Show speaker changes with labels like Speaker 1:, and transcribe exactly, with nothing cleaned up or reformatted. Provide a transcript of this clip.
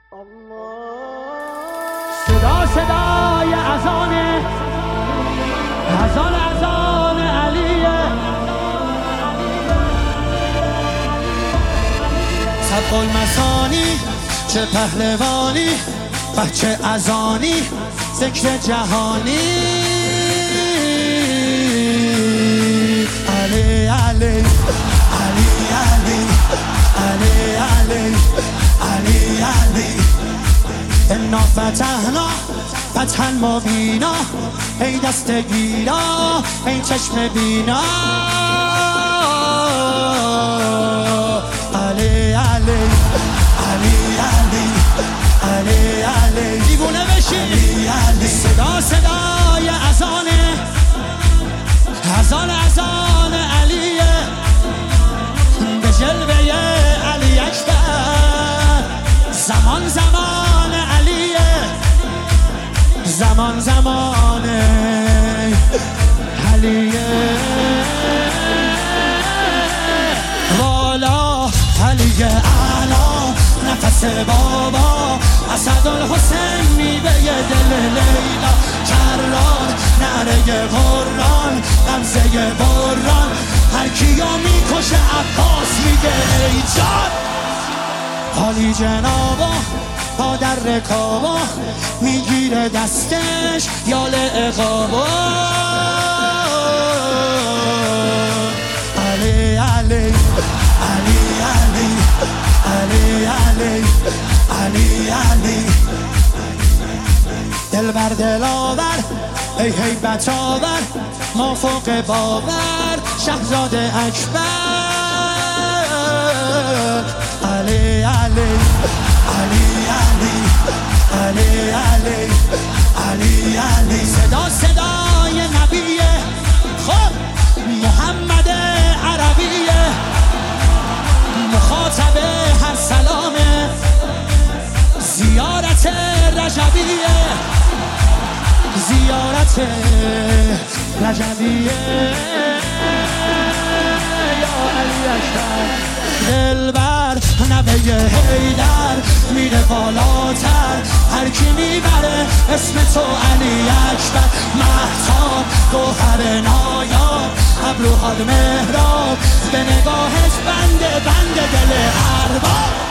Speaker 1: صدا صدای اذان اذان اذان علیه،
Speaker 2: سبق المثانی چه پهلوانی، بچه اذانی ذکر جهانی. علی علی علی علی علی علی علی علی انا فتحنا فتحا مبینا، ای دست گیرا ای چشم بینا. علی علی علی علی علی علی دیوونه بشی. صدا صدای اذانه اذان اذان علیه، به جلوه علی اکبر زمان زمان علیه، زمان زمان علیه. والا علی اعلا نفس بابا، اسدالحسین میوه دل لیلا، کرار نره قرآن غمزه بران، هر کیو میکشه عباس میگه ای جان. حالی جنابا پا در رکابا، میگیره دستش یال اقابا. علی علی علی علی علی علی علی علی دل بر دل آور ای هیبت آور، ما فوق باور شهزاده اکبر. علی علی علی علی علی علی علی علی صدا صدای نبیه، خب محمد عربیه، مخاطب هر سلامه، زیارت رجبیه زیارت رجبیه. یا علی اکبر دلبر نوه حیدر میره بالاتر، هر کی میبره اسم تو علی اکبر. مهتاب گوهر نایاب ابروهات مهراب، به نگاهش بنده بنده دل ارباب.